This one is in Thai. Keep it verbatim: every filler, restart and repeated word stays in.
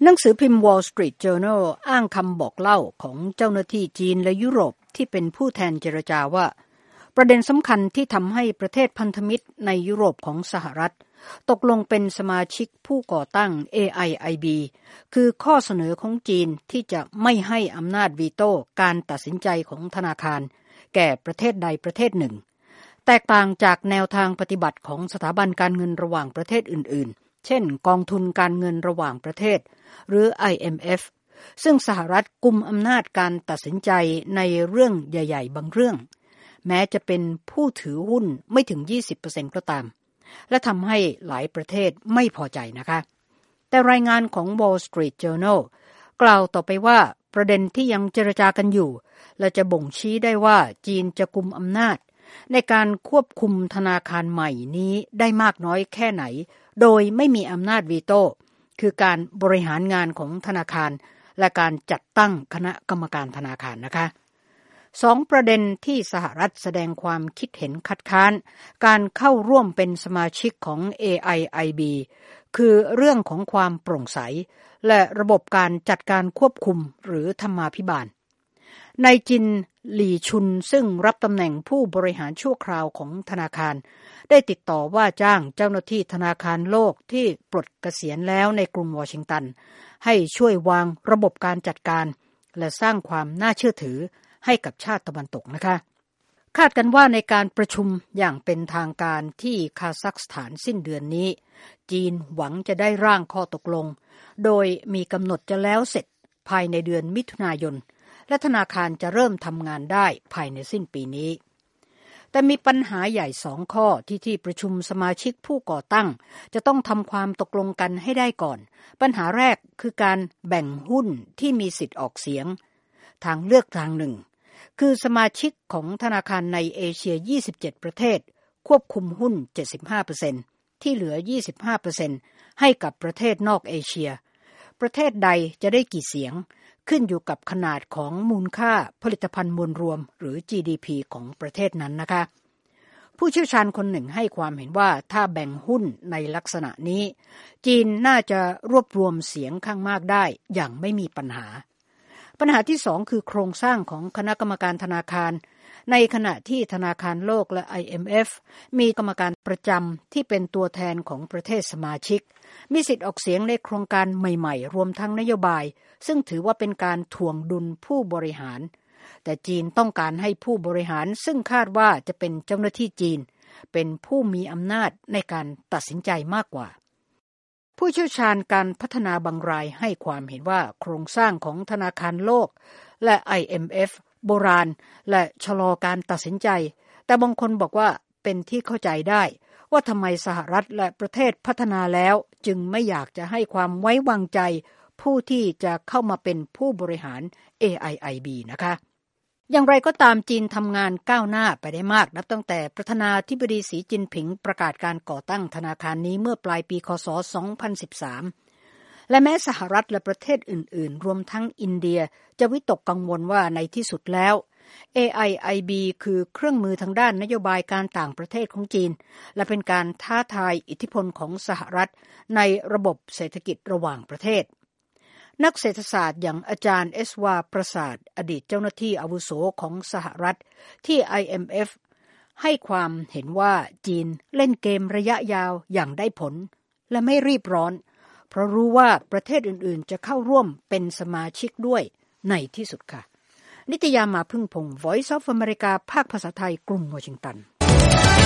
หนังสือพิมพ์ Wall Street Journal อ้างคำบอกเล่าของเจ้าหน้าที่จีนและยุโรปที่เป็นผู้แทนเจรจาว่าประเด็นสำคัญที่ทำให้ประเทศพันธมิตรในยุโรปของสหรัฐตกลงเป็นสมาชิกผู้ก่อตั้ง เอ ไอ ไอ บี คือข้อเสนอของจีนที่จะไม่ให้อำนาจวีโต้การตัดสินใจของธนาคารแก่ประเทศใดประเทศหนึ่งแตกต่างจากแนวทางปฏิบัติของสถาบันการเงินระหว่างประเทศอื่นๆเช่นกองทุนการเงินระหว่างประเทศหรือ ไอ เอ็ม เอฟ ซึ่งสหรัฐกุมอำนาจการตัดสินใจในเรื่องใหญ่ๆบางเรื่องแม้จะเป็นผู้ถือหุ้นไม่ถึง ยี่สิบเปอร์เซ็นต์ ก็ตามและทำให้หลายประเทศไม่พอใจนะคะแต่รายงานของ Wall Street Journal กล่าวต่อไปว่าประเด็นที่ยังเจรจากันอยู่และจะบ่งชี้ได้ว่าจีนจะกุมอำนาจในการควบคุมธนาคารใหม่นี้ได้มากน้อยแค่ไหนโดยไม่มีอำนาจวีโต้คือการบริหารงานของธนาคารและการจัดตั้งคณะกรรมการธนาคารนะคะสองประเด็นที่สหรัฐแสดงความคิดเห็นคัดค้านการเข้าร่วมเป็นสมาชิกของ เอ ไอ ไอ บี คือเรื่องของความโปร่งใสและระบบการจัดการควบคุมหรือธรรมาภิบาลนายจินหลี่ชุนซึ่งรับตำแหน่งผู้บริหารชั่วคราวของธนาคารได้ติดต่อว่าจ้างเจ้าหน้าที่ธนาคารโลกที่ปลดเกษียณแล้วในกรุงวอชิงตันให้ช่วยวางระบบการจัดการและสร้างความน่าเชื่อถือให้กับชาติตะวันตกนะคะคาดกันว่าในการประชุมอย่างเป็นทางการที่คาซัคสถานสิ้นเดือนนี้จีนหวังจะได้ร่างข้อตกลงโดยมีกำหนดจะแล้วเสร็จภายในเดือนมิถุนายนและธนาคารจะเริ่มทำงานได้ภายในสิ้นปีนี้แต่มีปัญหาใหญ่สองข้อที่ที่ประชุมสมาชิกผู้ก่อตั้งจะต้องทำความตกลงกันให้ได้ก่อนปัญหาแรกคือการแบ่งหุ้นที่มีสิทธิ์ออกเสียงทางเลือกทางหนึ่งคือสมาชิกของธนาคารในเอเชียยี่สิบเจ็ดประเทศควบคุมหุ้น เจ็ดสิบห้าเปอร์เซ็นต์ ที่เหลือ ยี่สิบห้าเปอร์เซ็นต์ ให้กับประเทศนอกเอเชียประเทศใดจะได้กี่เสียงขึ้นอยู่กับขนาดของมูลค่าผลิตภัณฑ์มวลรวมหรือ จี ดี พี ของประเทศนั้นนะคะผู้เชี่ยวชาญคนหนึ่งให้ความเห็นว่าถ้าแบ่งหุ้นในลักษณะนี้จีนน่าจะรวบรวมเสียงข้างมากได้อย่างไม่มีปัญหาปัญหาที่สองคือโครงสร้างของคณะกรรมการธนาคารในขณะที่ธนาคารโลกและ ไอ เอ็ม เอฟ มีกรรมการประจำที่เป็นตัวแทนของประเทศสมาชิกมีสิทธิ์ออกเสียงในโครงการใหม่ๆรวมทั้งนโยบายซึ่งถือว่าเป็นการถ่วงดุลผู้บริหารแต่จีนต้องการให้ผู้บริหารซึ่งคาดว่าจะเป็นเจ้าหน้าที่จีนเป็นผู้มีอำนาจในการตัดสินใจมากกว่าผู้เชี่ยวชาญการพัฒนาบางรายให้ความเห็นว่าโครงสร้างของธนาคารโลกและ ไอ เอ็ม เอฟ โบราณและชะลอการตัดสินใจแต่บางคนบอกว่าเป็นที่เข้าใจได้ว่าทำไมสหรัฐและประเทศพัฒนาแล้วจึงไม่อยากจะให้ความไว้วางใจผู้ที่จะเข้ามาเป็นผู้บริหาร เอ ไอ ไอ บี นะคะอย่างไรก็ตามจีนทำงานก้าวหน้าไปได้มากนับตั้งแต่ประธานาธิบดีสีจิ้นผิงประกาศการก่อตั้งธนาคารนี้เมื่อปลายปีคศสองพันสิบสามและแม้สหรัฐและประเทศอื่นๆรวมทั้งอินเดียจะวิตกกังวลว่าในที่สุดแล้ว เอ ไอ ไอ บี คือเครื่องมือทางด้านนโยบายการต่างประเทศของจีนและเป็นการท้าทายอิทธิพลของสหรัฐในระบบเศรษฐกิจระหว่างประเทศนักเศรษฐศาสตร์อย่างอาจารย์เอสวาประสาทอดีตเจ้าหน้าที่อาวุโสของสหรัฐที่ ไอ เอ็ม เอฟ ให้ความเห็นว่าจีนเล่นเกมระยะยาวอย่างได้ผลและไม่รีบร้อนเพราะรู้ว่าประเทศอื่นๆจะเข้าร่วมเป็นสมาชิกด้วยในที่สุดค่ะนิตยามาพึ่งพงศ์ Voice of America ภาคภาษาไทยกรุงวอชิงตัน